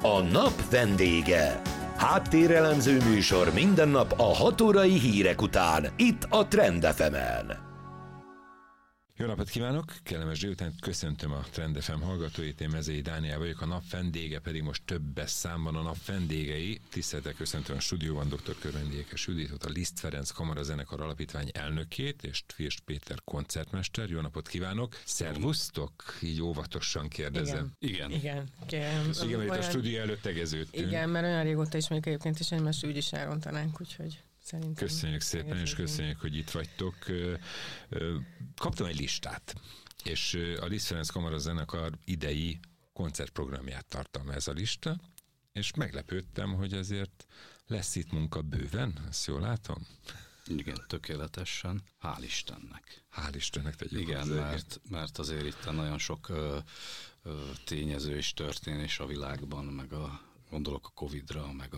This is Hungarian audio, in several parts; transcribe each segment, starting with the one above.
A nap vendége. Háttérelemző műsor minden nap a 6 órai hírek után, itt a Trend FM-en. Jó napot kívánok! Kellemes délután, köszöntöm a Trend FM hallgatóit, én Mezei Dániel vagyok, a nap vendége pedig most többes számban a nap vendégei. Tisztelettel köszöntöm a stúdióban dr. Körvendi Ékes Juditot, a Liszt Ferenc Kamarazenekar Alapítvány elnökét, és Tvirss Péter koncertmester. Jó napot kívánok! Szervusztok! Így óvatosan kérdezem. Igen, mert itt a stúdió előtt tegeződtünk. Igen, mert olyan régóta ismerjük egyébként, és egymást úgy is elrontanánk, úgyhogy... Szerintem köszönjük szépen, és köszönjük, hogy itt vagytok. Kaptam egy listát, és a Liszt Ferenc Kamarazenekar idei koncertprogramját tartalmaz ez a lista, és meglepődtem, hogy azért lesz itt munka bőven, ezt jól látom? Igen, tökéletesen. Hál' Istennek. Hál' Istennek tegyük. Igen, mert azért itt nagyon sok tényező és történés a világban, meg gondolok a Covid-ra, meg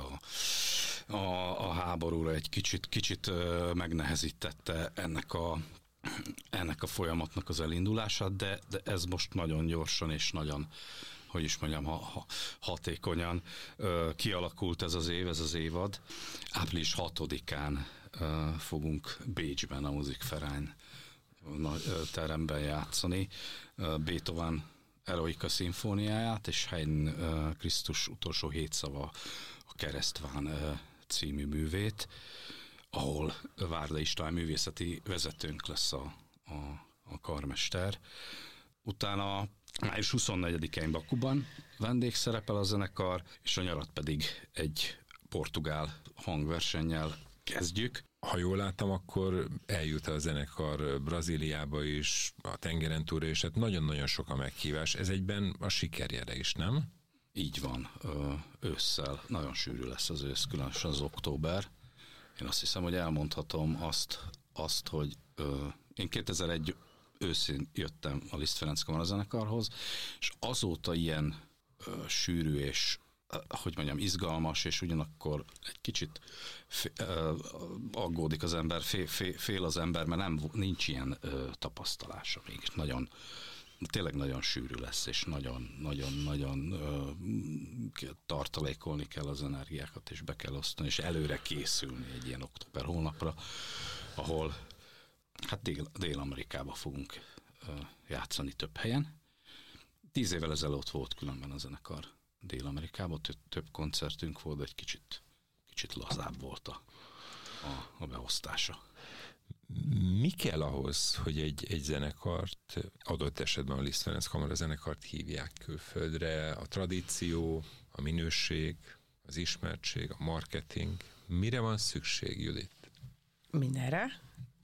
a háborúra egy kicsit megnehezítette ennek a folyamatnak az elindulását, de ez most nagyon gyorsan és nagyon, hogy is mondjam, hatékonyan kialakult ez az évad. Április 6-án fogunk Bécsben a Musikverein teremben játszani Beethoven Eroika szimfóniáját, és Haydn Krisztus utolsó 7 szava, a Keresztván című művét, ahol Várda István művészeti vezetőnk lesz a karmester. Utána május 24-én Bakuban vendégszerepel a zenekar, és a nyarat pedig egy portugál hangversennyel kezdjük. Ha jól láttam, akkor eljut a zenekar Brazíliába is, a tengeren túlra, és hát nagyon-nagyon sok a meghívás. Ez egyben a sikerjele is, nem? Így van, ősszel nagyon sűrű lesz az ősz, különösen az október. Én azt hiszem, hogy elmondhatom azt hogy én 2001 őszén jöttem a Liszt Ferenc Kamarazenekarhoz, és azóta ilyen sűrű és hogy mondjam, izgalmas, és ugyanakkor egy kicsit aggódik az ember, fél az ember, mert nincs ilyen tapasztalása még. Tényleg nagyon sűrű lesz, és nagyon tartalékolni kell az energiákat, és be kell osztani, és előre készülni egy ilyen október hónapra, ahol hát Dél-Amerikába fogunk játszani több helyen. 10 évvel ezelőtt volt különben a zenekar Dél-Amerikában, több koncertünk volt, de egy kicsit lazább volt a beosztása. Mi kell ahhoz, hogy egy zenekart, adott esetben a Liszt Ferenc Kamarazenekart hívják külföldre? A tradíció, a minőség, az ismertség, a marketing. Mire van szükség, Judit? Mindenre.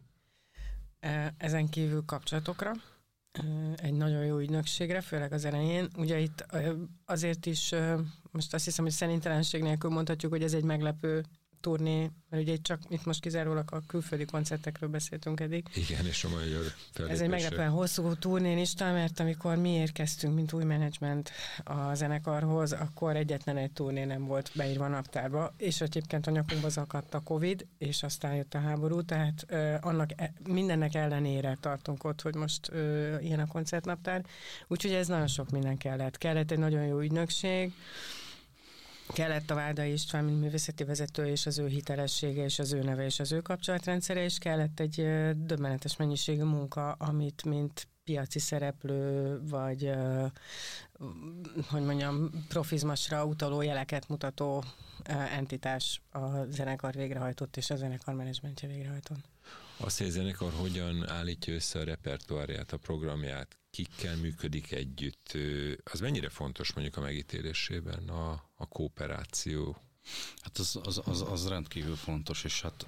Ezen kívül kapcsolatokra. Egy nagyon jó ügynökségre, főleg az elején. Ugye itt azért is, most azt hiszem, hogy szerintelenség nélkül mondhatjuk, hogy ez egy meglepő turné, mert ugye itt most kizárólag a külföldi koncertekről beszéltünk eddig. Igen, és a magyar fellépések. Ez egy meglepően hosszú turnélista, mert amikor mi érkeztünk, mint új menedzsment a zenekarhoz, akkor egyetlen egy turné nem volt beírva a naptárba, és egyébként a nyakunkba zakadt a Covid, és aztán jött a háború, tehát mindennek ellenére tartunk ott, hogy most ilyen a koncertnaptár. Úgyhogy ez nagyon sok minden kellett. Kellett egy nagyon jó ügynökség, kellett a Várda István, mint művészeti vezető, és az ő hitelessége, és az ő neve, és az ő kapcsolatrendszere, és kellett egy döbbenetes mennyiségű munka, amit mint piaci szereplő, vagy hogy mondjam, profizmusra utaló jeleket mutató entitás a zenekar végrehajtott, és a zenekar menedzsmentje végrehajtott. Azt, hogy a zenekar hogyan állítja össze a repertoárját, a programját, kikkel működik együtt, az mennyire fontos mondjuk a megítélésében a kooperáció? Hát az rendkívül fontos, és hát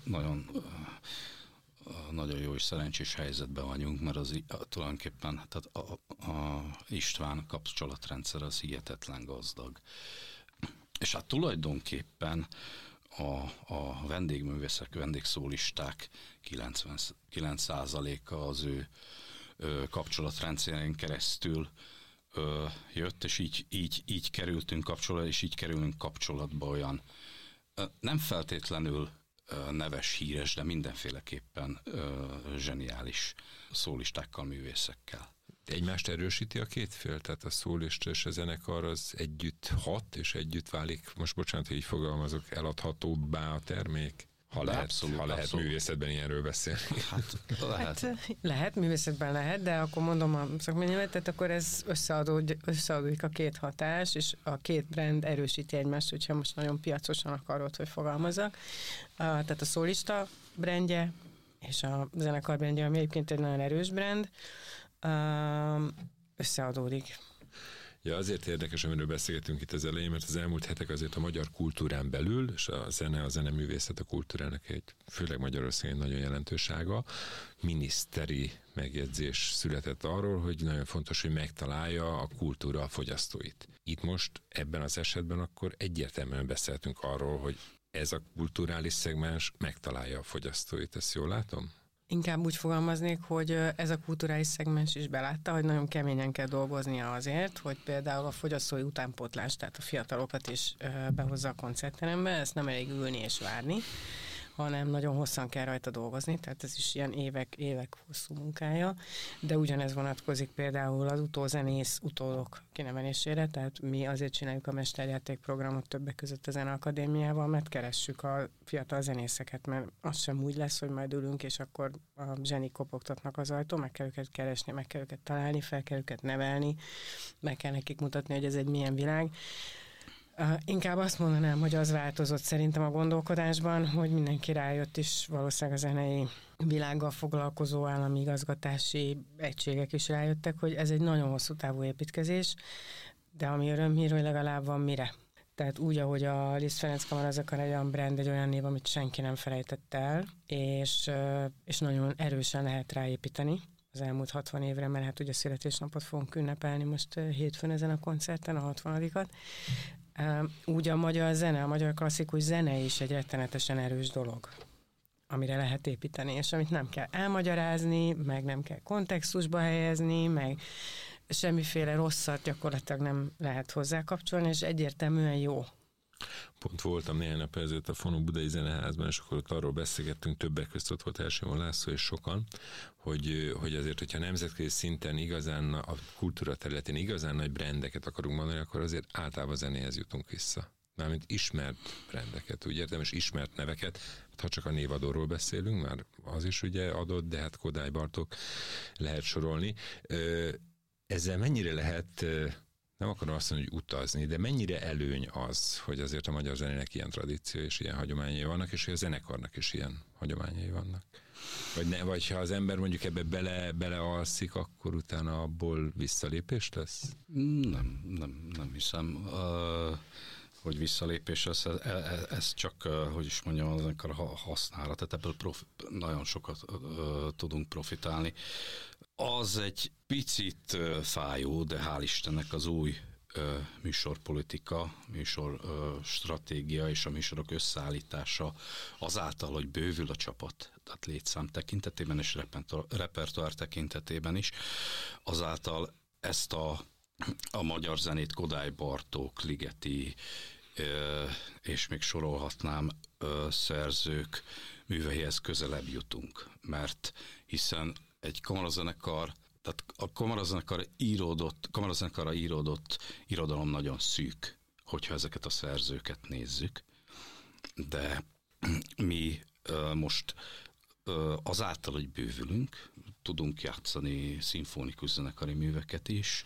nagyon jó és szerencsés helyzetben vagyunk, mert tulajdonképpen tehát a István kapcsolatrendszer az hihetetlen gazdag. És hát tulajdonképpen a vendégművészek, vendégszólisták 99%-a az ő kapcsolatrendszerén keresztül jött, és így kerültünk kapcsolatba, és így kerülünk kapcsolatba olyan nem feltétlenül neves, híres, de mindenféleképpen zseniális szólistákkal, művészekkel. egymást erősíti a két fél? Tehát a szólista és a zenekar az együtt hat, és együtt válik, most bocsánat, hogy így fogalmazok, eladhatóbbá a termék? Ha lehet művészetben ilyenről beszélni. Lehet, művészetben lehet, de akkor mondom a szakmai nyelvet, tehát akkor ez összeadódik a két hatás, és a két brand erősíti egymást, hogyha most nagyon piacosan akarod, hogy fogalmazzak. Tehát a szólista brandje, és a zenekar brandje, ami egyébként egy nagyon erős brand, összeadódik. Ja, azért érdekes, amiről beszélgetünk itt az elején, mert az elmúlt hetek azért a magyar kultúrán belül, és a zeneművészet a kultúrának főleg Magyarországon nagyon jelentős ága, miniszteri megjegyzés született arról, hogy nagyon fontos, hogy megtalálja a kultúra a fogyasztóit. Itt most ebben az esetben akkor egyértelműen beszéltünk arról, hogy ez a kulturális szegmens megtalálja a fogyasztóit. Ezt jól látom? Inkább úgy fogalmaznék, hogy ez a kulturális szegmens is belátta, hogy nagyon keményen kell dolgoznia azért, hogy például a fogyasztói utánpótlás, tehát a fiatalokat is behozza a koncertterembe, ezt nem elég ülni és várni, hanem nagyon hosszan kell rajta dolgozni, tehát ez is ilyen évek hosszú munkája, de ugyanez vonatkozik például az utózenész utódok kinevelésére, tehát mi azért csináljuk a mesterjátékprogramot többek között a Zeneakadémiával, mert keressük a fiatal zenészeket, mert az sem úgy lesz, hogy majd ülünk, és akkor a zsenik kopogtatnak az ajtó, meg kell őket keresni, meg kell őket találni, fel kell őket nevelni, meg kell nekik mutatni, hogy ez egy milyen világ. Inkább azt mondanám, hogy az változott szerintem a gondolkodásban, hogy mindenki rájött is, valószínűleg a zenei világgal foglalkozó állami igazgatási egységek is rájöttek, hogy ez egy nagyon hosszú távú építkezés, de ami örömhír, hogy legalább van mire. Tehát úgy, ahogy a Liszt Ferenc Kamarazenekar egy olyan brand, egy olyan név, amit senki nem felejtett el, és nagyon erősen lehet ráépíteni az elmúlt 60 évre, mert hát ugye születésnapot fogunk ünnepelni most hétfőn ezen a koncerten, a 60-at. Úgy a magyar zene, a magyar klasszikus zene is egy rettenetesen erős dolog, amire lehet építeni, és amit nem kell elmagyarázni, meg nem kell kontextusba helyezni, meg semmiféle rosszat gyakorlatilag nem lehet hozzá kapcsolni, és egyértelműen jó. Pont voltam néhány nap ezelőtt a Fonó Budai Zeneházban, és akkor ott arról beszélgettünk, többek között ott volt Elsimon László és sokan, hogy azért, hogyha nemzetközi szinten igazán, a kultúra területén igazán nagy brandeket akarunk mondani, akkor azért általában zenéhez jutunk vissza. Mármint ismert brandeket, úgy értem, és ismert neveket, ha csak a névadóról beszélünk, már az is ugye adott, de hát Kodály Bartók lehet sorolni. Ezzel mennyire lehet, nem akarom azt mondani, hogy utazni, de mennyire előny az, hogy azért a magyar zenének ilyen tradíció és ilyen hagyományai vannak, és hogy a zenekarnak is ilyen hagyományai vannak. Vagy ha az ember mondjuk ebbe belealszik, akkor utána abból visszalépés lesz? Nem hiszem, hogy visszalépés lesz. Ez csak, hogy is mondjam, az zenekar használat. Tehát ebből nagyon sokat tudunk profitálni. Az egy picit fájó, de hál' Istennek az új műsorpolitika, műsorstratégia és a műsorok összeállítása azáltal, hogy bővül a csapat, tehát létszám tekintetében és repertoár tekintetében is, azáltal ezt a magyar zenét Kodály Bartók, Ligeti és még sorolhatnám szerzők műveihez közelebb jutunk, mert hiszen egy kamarazenekar, tehát a kamarazenekarra íródott irodalom nagyon szűk, hogyha ezeket a szerzőket nézzük, de mi most azáltal, hogy bővülünk, tudunk játszani szimfonikus zenekari műveket is,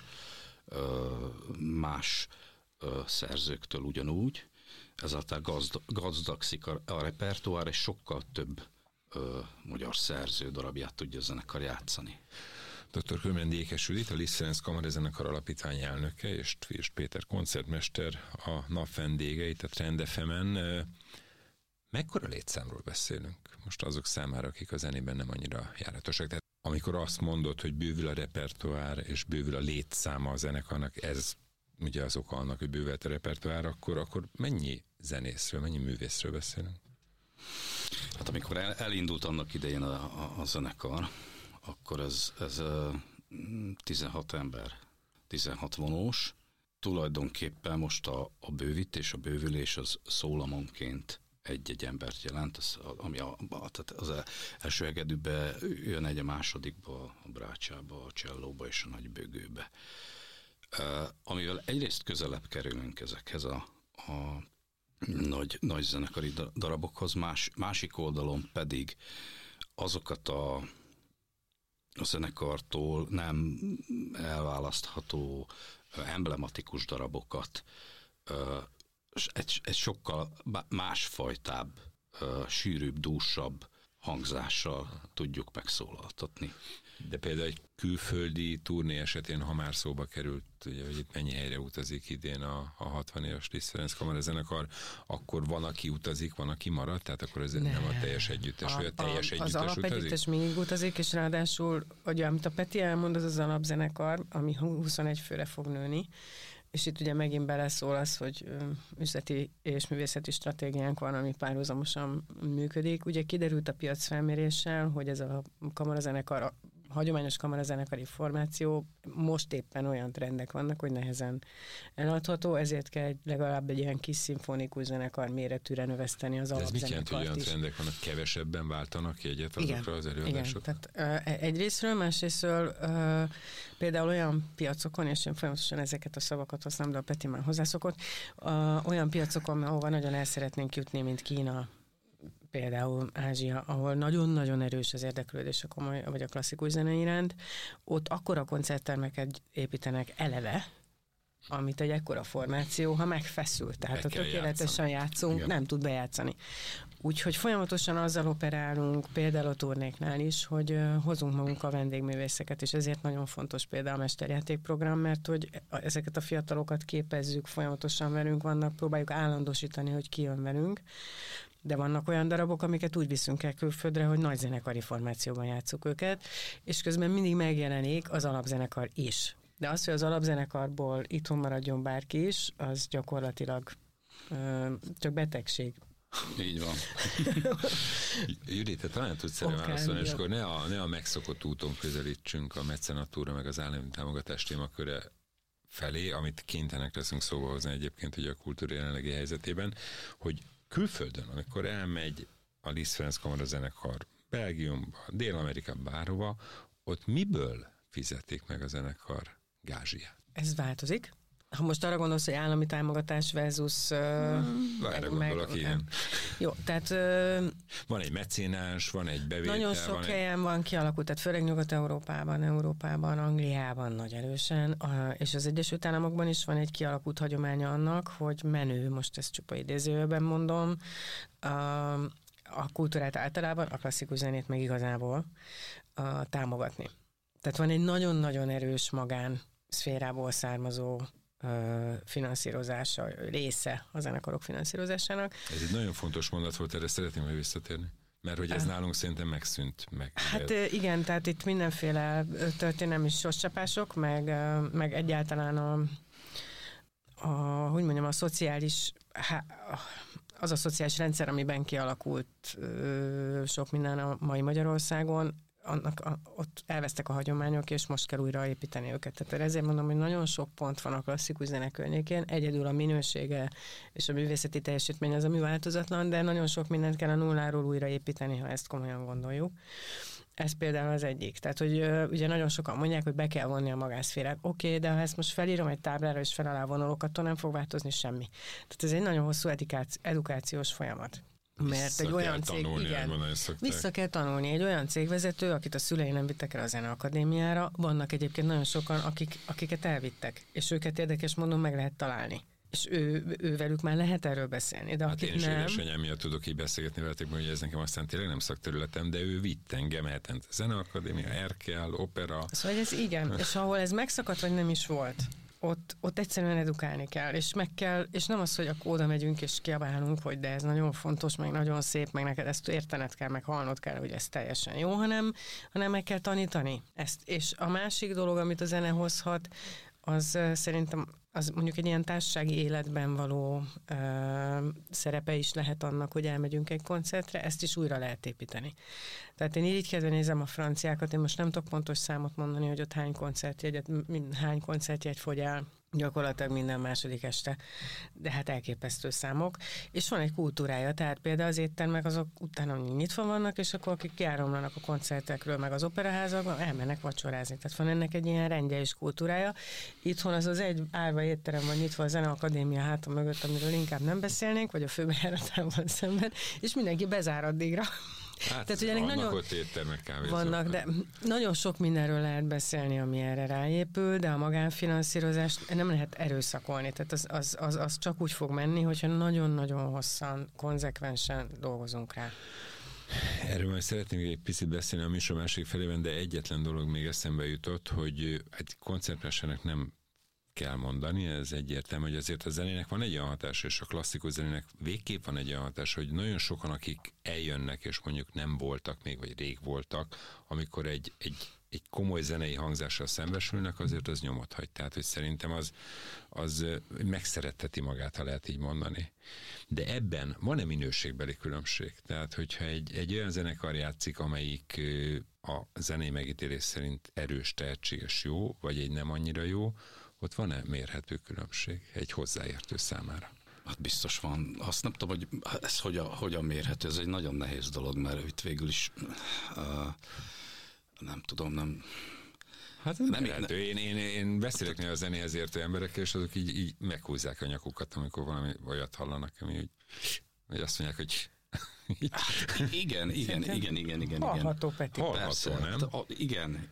más szerzőktől ugyanúgy, ezáltal gazdagszik a repertoár, és sokkal több magyar szerző darabját tudja a zenekar játszani. Dr. Kőmendi Ékes Judit, a Liszt Ferenc Kamarazenekar alapítvány elnöke, és Tvirs Péter koncertmester a nap vendége itt a Trend FM-en. Mekkora létszámról beszélünk most azok számára, akik a zenében nem annyira járatosak? Tehát amikor azt mondod, hogy bővül a repertoár és bővül a létszáma a zenekarnak, ez ugye az oka annak, hogy bővült a repertoár, akkor mennyi zenészről, mennyi művészről beszélünk? Hát amikor elindult annak idején a zenekar, akkor ez 16 ember, 16 vonós. Tulajdonképpen most a bővítés, a bővülés az szólamonként egy embert jelent, tehát az első hegedűbe jön egy, a másodikba, a brácsába, a csellóba és a nagybőgőbe. Amivel egyrészt közelebb kerülünk ezekhez a nagy zenekari darabokhoz, másik oldalon pedig azokat a zenekartól nem elválasztható emblematikus darabokat egy sokkal másfajtább, sűrűbb, dúsabb hangzással tudjuk megszólaltatni. De például egy külföldi turné esetén, ha már szóba került, ugye, hogy itt mennyi helyre utazik idén a 60 éves Liszt Ferenc Kamarazenekar, akkor van, aki utazik, van, aki marad, tehát akkor ez nem a teljes együttes, vagy a teljes együttes az alapegyüttes mindig utazik, és ráadásul, ugye, amit a Peti elmond, az alapzenekar, ami 21 főre fog nőni, és itt ugye megint beleszól az, hogy üzleti és művészeti stratégiánk van, ami párhuzamosan működik. Ugye kiderült a piacfelméréssel, hogy ez a kamarazenekar, hagyományos kamarazenekari formáció most éppen olyan trendek vannak, hogy nehezen eladható, ezért kell legalább egy ilyen kis szimfonikus zenekar méretűre növeszteni az alapzenekart is. Ez mit jelent, hogy olyan trendek vannak, kevesebben váltanak jegyet azokra az előadások? Igen, tehát egyrészről, másrészről például olyan piacokon, és én folyamatosan ezeket a szavakat használom, de a Peti már hozzászokott, olyan piacokon, ahova nagyon el szeretnénk jutni, mint Kína, például Ázsia, ahol nagyon-nagyon erős az érdeklődés a komoly, vagy a klasszikus zene iránt, ott akkora koncerttermeket építenek eleve, amit egy ekkora formáció, ha megfeszül. Tehát ha tökéletesen játszunk, igen, nem tud bejátszani. Úgyhogy folyamatosan azzal operálunk, például a turnéknál is, hogy hozunk magunk a vendégművészeket, és ezért nagyon fontos például a mesterjátékprogram, mert hogy ezeket a fiatalokat képezzük, folyamatosan velünk vannak, próbáljuk állandósítani, hogy ki jön velünk, de vannak olyan darabok, amiket úgy viszünk el külföldre, hogy nagy zenekari formációban játsszuk őket, és közben mindig megjelenik az alapzenekar is. De az, hogy az alapzenekarból itthon maradjon bárki is, az gyakorlatilag csak betegség. Így van. Judit, te talán tudsz erre válaszolni, és akkor ne a megszokott úton közelítsünk a mecenatúra meg az állami támogatás témaköre felé, amit kénytelenek leszünk szóba hozni egyébként ugye a kultúra jelenlegi helyzetében, hogy külföldön, amikor elmegy a Liszt Ferenc Kamarazenekar Belgiumba, Dél-Amerikába, bárhova, ott miből fizették meg a zenekar gázsiát? Ez változik. Ha most arra gondolsz, hogy állami támogatás versus... Erre gondolok, igen. Jó, tehát... van egy mecénás, van egy bevétel... Nagyon sok helyen van kialakult, tehát főleg Nyugat-Európában, Angliában nagy erősen, és az Egyesült Államokban is van egy kialakult hagyománya annak, hogy menő, most ezt csupa idézőben mondom, a kultúrát általában, a klasszikus zenét meg igazából támogatni. Tehát van egy nagyon-nagyon erős magán szférából származó finanszírozása, része a zenekarok finanszírozásának. Ez egy nagyon fontos mondat volt, erre szeretném majd visszatérni. Mert hogy ez nálunk szerintem megszűnt. Hát igen, tehát itt mindenféle történelmi sorscsapások, meg egyáltalán hogy mondjam, a szociális, az a szociális rendszer, amiben kialakult sok minden a mai Magyarországon, ott elvesztek a hagyományok, és most kell újra építeni őket. Tehát ezért mondom, hogy nagyon sok pont van a klasszikus zene környékén, egyedül a minősége és a művészeti teljesítmény az, ami változatlan, de nagyon sok mindent kell a nulláról újra építeni, ha ezt komolyan gondoljuk. Ez például az egyik. Tehát, hogy ugye nagyon sokan mondják, hogy be kell vonni a magánszférát. Oké, de ha ezt most felírom egy táblára, és fel alá vonulok, attól nem fog változni semmi. Tehát ez egy nagyon hosszú edukációs folyamat. Mert egy olyan cég, vissza kell tanulni. Egy olyan cégvezető, akit a szülei nem vittek el a Zeneakadémiára, vannak egyébként nagyon sokan, akiket elvittek, és őket érdekes módon meg lehet találni. És velük már lehet erről beszélni. De hát én is édesanyám miatt tudok így beszélgetni veletek, hogy ez nekem aztán tényleg nem szakterületem, de ő vitt engem hetente. Zeneakadémia, Erkel, opera. Szóval ez igen, és ahol ez megszakadt, vagy nem is volt, ott egyszerűen edukálni kell, és nem az, hogy akkor oda megyünk és kiabálunk, hogy de ez nagyon fontos, meg nagyon szép, meg neked ezt értened kell, meg hallnod kell, hogy ez teljesen jó, hanem meg kell tanítani ezt. És a másik dolog, amit a zene hozhat, az szerintem az mondjuk egy ilyen társasági életben való szerepe is lehet annak, hogy elmegyünk egy koncertre, ezt is újra lehet építeni. Tehát én irigykedve nézem a franciákat, én most nem tudok pontos számot mondani, hogy ott hány koncertjegy fogy el, gyakorlatilag minden második este, de hát elképesztő számok, és van egy kultúrája, tehát például az éttermek azok utána nyitva vannak, és akkor akik kiáramlanak a koncertekről, meg az operaházakban, elmennek vacsorázni, tehát van ennek egy ilyen rendje és kultúrája. Itthon az egy árva étterem van nyitva a Zeneakadémia háta mögött, amiről inkább nem beszélnénk, vagy a főbejáratával szemben, és mindenki bezár addigra. Hát, tehát, ugye vannak ott éttermek, kávézók. Vannak, de nagyon sok mindenről lehet beszélni, ami erre ráépül, de a magánfinanszírozást nem lehet erőszakolni. Tehát az csak úgy fog menni, hogyha nagyon-nagyon hosszan, konzekvensen dolgozunk rá. Erről majd szeretnék egy picit beszélni a műsor másik felében, de egyetlen dolog még eszembe jutott, hogy egy koncertmesternek nem kell mondani, ez egyértelmű, hogy azért a zenének van egy olyan hatása, és a klasszikus zenének végképp van egy olyan hatása, hogy nagyon sokan, akik eljönnek, és mondjuk nem voltak még, vagy rég voltak, amikor egy komoly zenei hangzással szembesülnek, azért az nyomot hagy. Tehát, hogy szerintem az megszeretheti magát, ha lehet így mondani. De ebben van-e minőségbeli különbség? Tehát, hogyha egy olyan zenekar játszik, amelyik a zenei megítélés szerint erős, tehetséges, jó, vagy egy nem annyira jó, ott van-e mérhető különbség egy hozzáértő számára? Hát biztos van. Azt nem tudom, hogy ez hogyan mérhető. Ez egy nagyon nehéz dolog, mert itt végül is nem tudom. Hát nem mérhető. Én beszélek néha a zenéhez értő emberekkel, és azok így meghúzzák a nyakukat, amikor valami olyat hallanak, ami hogy azt mondják, hogy igen. Hallható, Peti. Hallható, nem? Igen.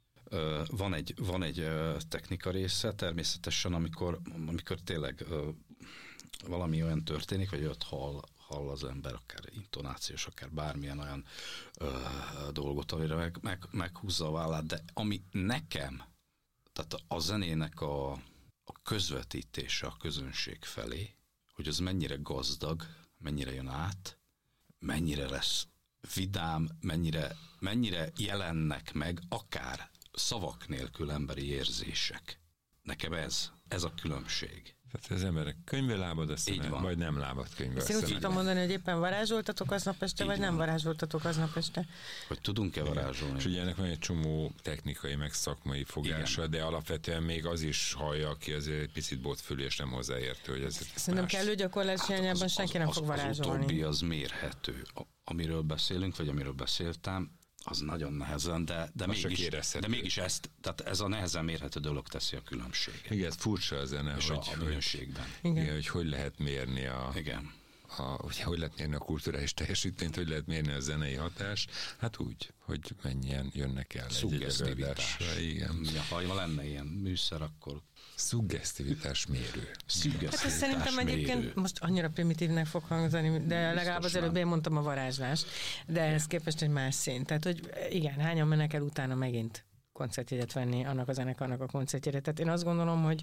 Van egy technika része, természetesen, amikor tényleg valami olyan történik, vagy olyat hall az ember, akár intonációs, akár bármilyen olyan dolgot, amire meghúzza a vállát, de ami nekem, tehát a zenének a közvetítése a közönség felé, hogy az mennyire gazdag, mennyire jön át, mennyire lesz vidám, mennyire jelennek meg akár szavak nélkül emberi érzések. Nekem ez a különbség. Tehát az emberek könyvbe lábad a szeme, vagy nem lábad könyvbe a szeme. Ezt úgy tudtam mondani, hogy éppen varázsoltatok aznap este, vagy nem varázsoltatok aznap este? Hogy tudunk-e varázsolni? És ugye ennek van egy csomó technikai, meg szakmai fogása, de alapvetően még az is hallja, aki azért egy picit botfülű és nem hozzáértő, hogy ez szerintem kellő gyakorlás hiányában senki nem fog varázsolni. Az utóbbi az mérhető. Amiről beszélünk, vagy amiről beszéltem, az nagyon nehezen, de mégis ezt, tehát ez a nehezen mérhető dolog teszi a különbséget. Igen, ez furcsa a zene, és a minőségben. Igen, hogy lehet mérni Igen. Hogy lehet mérni a kulturális teljesítményt, hogy lehet mérni a zenei hatást, hát úgy, hogy mennyien jönnek el egy előadásra. Igen. Ha lenne ilyen műszer, akkor szuggesztivitás mérő. Hát szerintem egyébként most annyira primitívnek fog hangzani, de legalább az előbb én mondtam a varázslást, de ehhez képest egy más szín. Tehát, hogy igen, hányan mennek el utána megint koncertjegyet venni annak a zenekarnak a koncertjére. Tehát én azt gondolom, hogy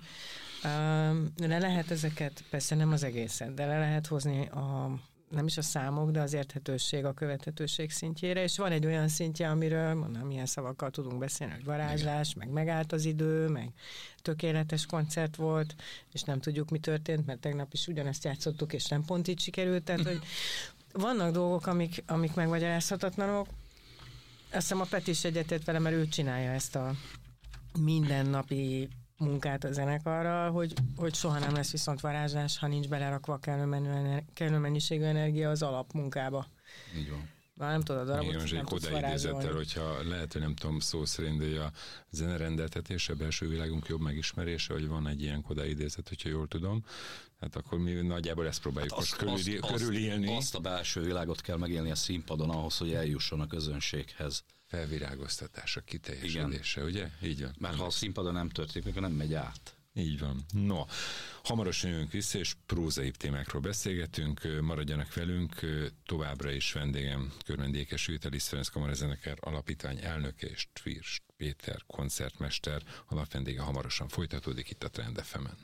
le lehet ezeket, persze nem az egészet, de le lehet hozni nem is a számok, de az érthetőség, a követhetőség szintjére, és van egy olyan szintje, amiről mondom, milyen szavakkal tudunk beszélni, hogy varázslás, meg megállt az idő, meg tökéletes koncert volt, és nem tudjuk, mi történt, mert tegnap is ugyanezt játszottuk, és nem pont így sikerült, tehát, hogy vannak dolgok, amik megmagyarázhatatlanok. Azt hiszem a Peti is egyetért vele, mert ő csinálja ezt a mindennapi munkát a zenekarral, hogy soha nem lesz viszont varázslás, ha nincs belerakva kellő mennyiségű energia az alapmunkába. Így van. Már nem tudod a darabot, nem tudsz varázsolni. Hogyha lehet, hogy nem tudom szó szerint, hogy a zenerendeltetés, a belső világunk jobb megismerése, hogy van egy ilyen kodaidézet, hogyha jól tudom, hát akkor mi nagyjából ezt próbáljuk most körülélni. Azt a belső világot kell megélni a színpadon ahhoz, hogy eljusson a közönséghez. Felvirágoztatása, kiteljesedése, ugye? Így van. Mert ha a színpadon nem történik, akkor nem megy át. Így van. No, hamarosan jövünk vissza, és prózai témákról beszélgetünk. Maradjanak velünk, továbbra is vendégem Körmendékes Judit, a Liszt Ferenc Kamarazenekar alapítvány elnöke és Tvirst Péter koncertmester. A napvendége hamarosan folytatódik itt a Trend FM-en.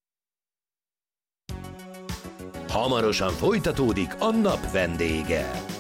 Hamarosan folytatódik a nap vendége.